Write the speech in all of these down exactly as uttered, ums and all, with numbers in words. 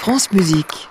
France Musique.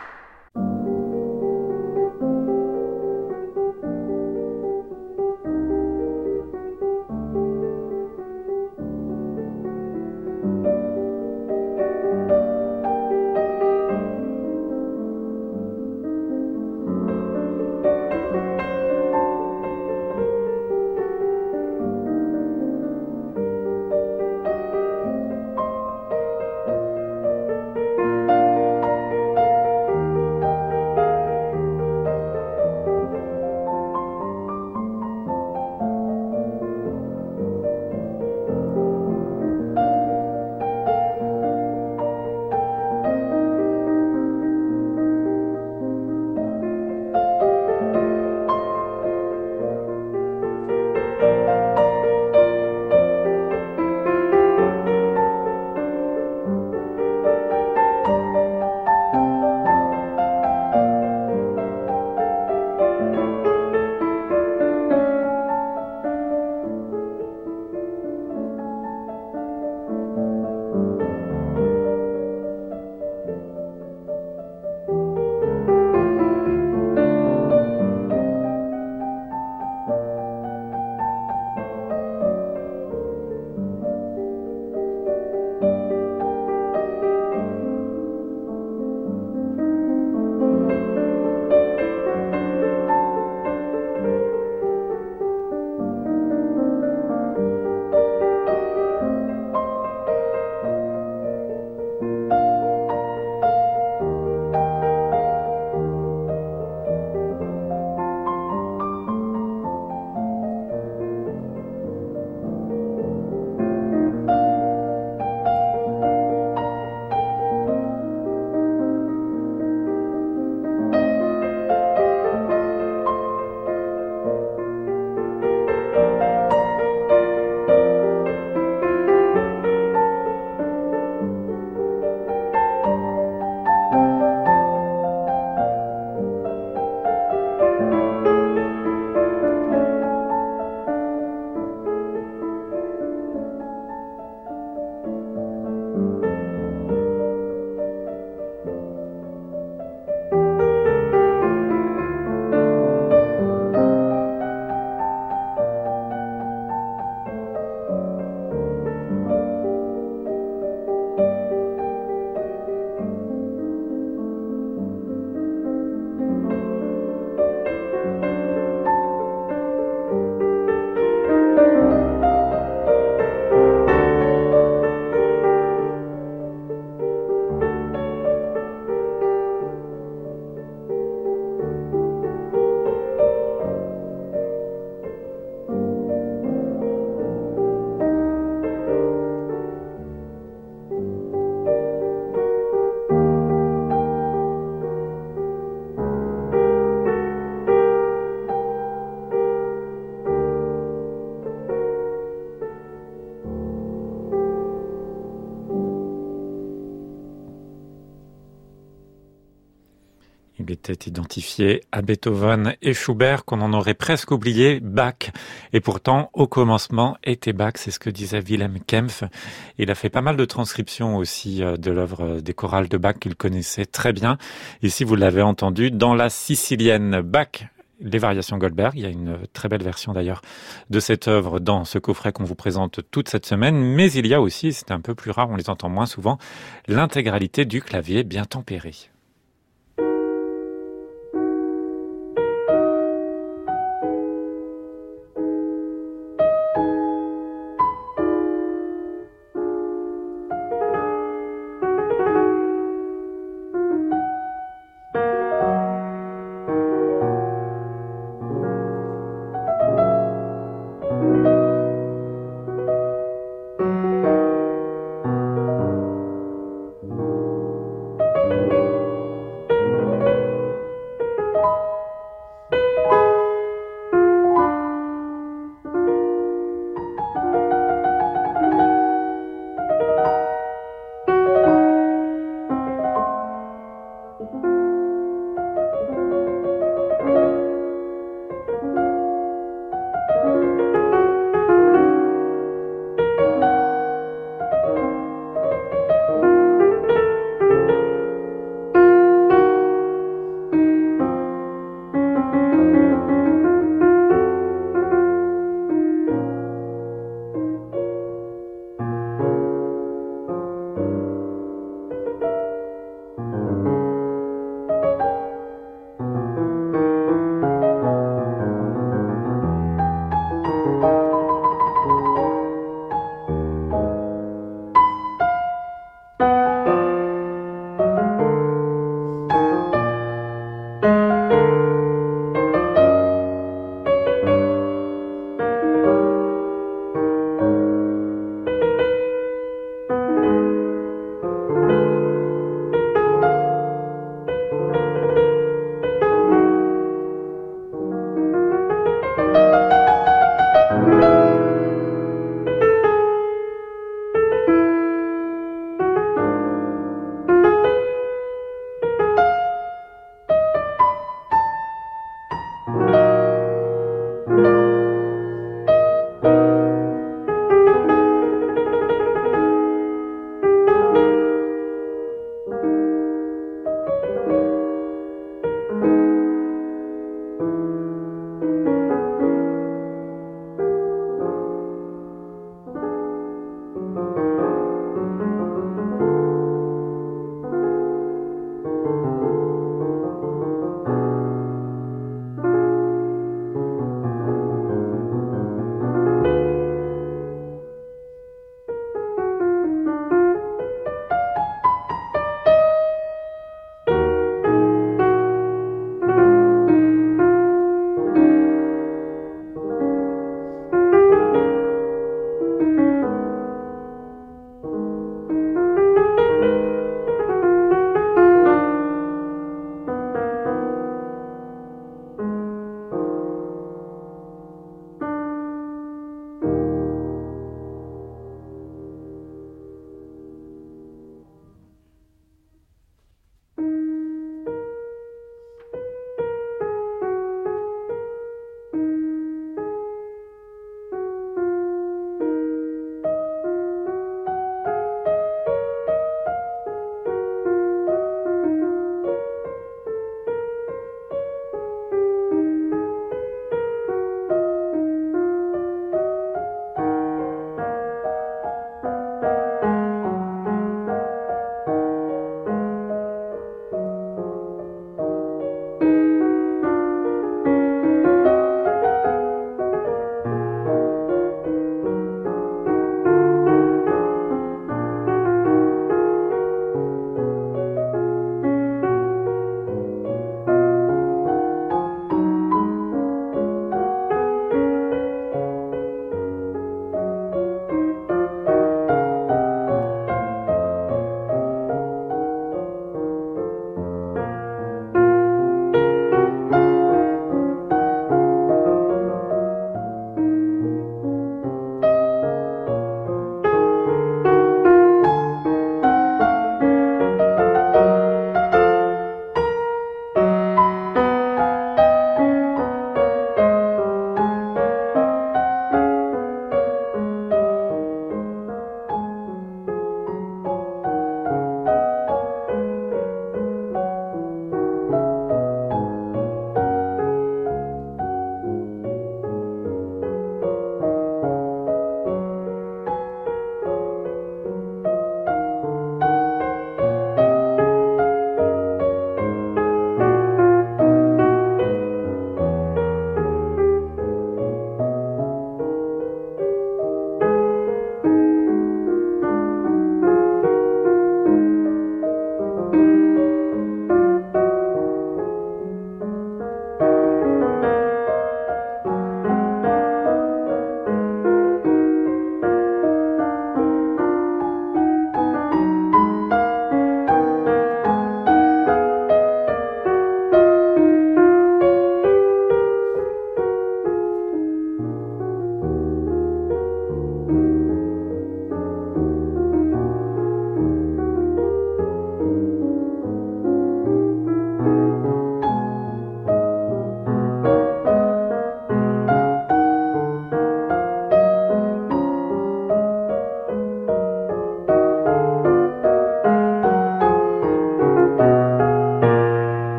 Il était identifié à Beethoven et Schubert qu'on en aurait presque oublié Bach. Et pourtant, au commencement était Bach, c'est ce que disait Wilhelm Kempff. Il a fait pas mal de transcriptions aussi de l'œuvre des chorales de Bach qu'il connaissait très bien. Ici, vous l'avez entendu, dans la sicilienne Bach, les variations Goldberg. Il y a une très belle version d'ailleurs de cette œuvre dans ce coffret qu'on vous présente toute cette semaine. Mais il y a aussi, c'est un peu plus rare, on les entend moins souvent, l'intégralité du clavier bien tempéré.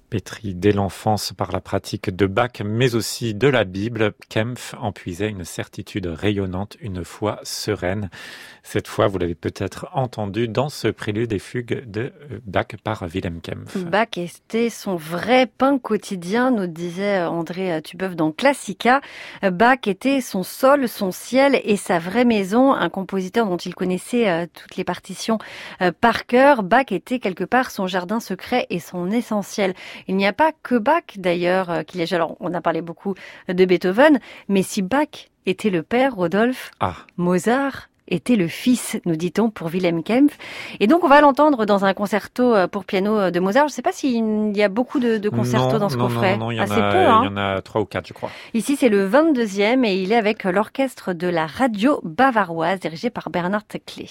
Pétri dès l'enfance par la pratique de Bach, mais aussi de la Bible, Kempf en puisait une certitude rayonnante, une foi sereine. Cette fois, vous l'avez peut-être entendu dans ce prélude et fugue de Bach par Wilhelm Kempf. Bach était son vrai pain quotidien, nous disait André Tubeuf dans Classica. Bach était son sol, son ciel et sa vraie maison, un compositeur dont il connaissait toutes les partitions par cœur. Bach était quelque part son jardin secret et son essentiel. Il n'y a pas que Bach d'ailleurs qu'il y a. Alors on a parlé beaucoup de Beethoven, mais si Bach était le père, Rodolphe, ah. Mozart était le fils, nous dit-on, pour Wilhelm Kempf. Et donc, on va l'entendre dans un concerto pour piano de Mozart. Je ne sais pas s'il y a beaucoup de, de concertos non, dans ce non, coffret. Non, non, il y Assez en a, peu, hein. Il y en a trois ou quatre, je crois. Ici, c'est le vingt-deuxième et il est avec l'orchestre de la radio bavaroise dirigé par Bernard Klee.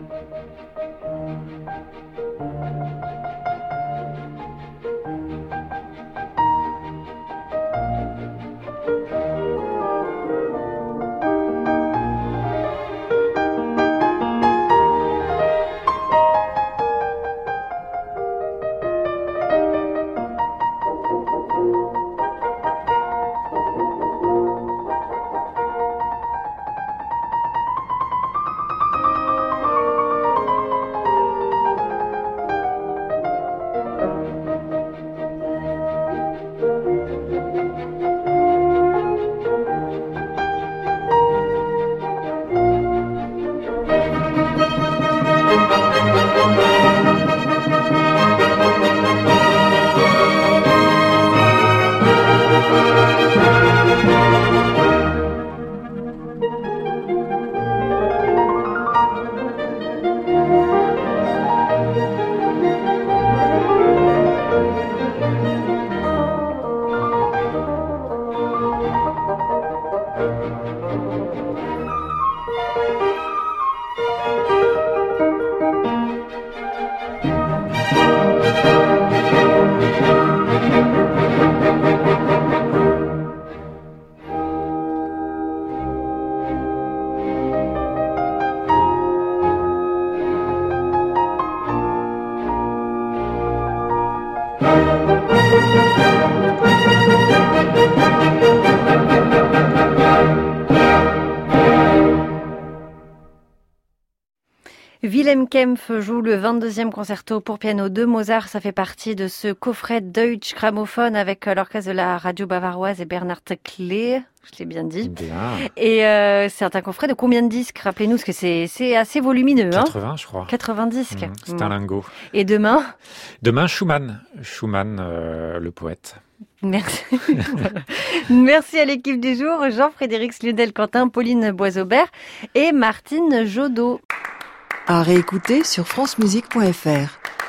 Wilhelm Kempff joue le vingt-deuxième concerto pour piano de Mozart. Ça fait partie de ce coffret Deutsche Grammophon avec l'orchestre de la radio bavaroise et Bernhard Klee. Je l'ai bien dit. Bien. Et euh, c'est un coffret de combien de disques? Rappelez-nous, parce que c'est, c'est assez volumineux. quatre-vingts, hein je crois. quatre-vingts disques. Mmh, c'est un lingot. Et demain? Demain, Schumann. Schumann, euh, le poète. Merci. Merci à l'équipe du jour, Jean-Frédéric Sludel-Quentin, Pauline Boisaubert et Martine Jodot. À réécouter sur francemusique point f r.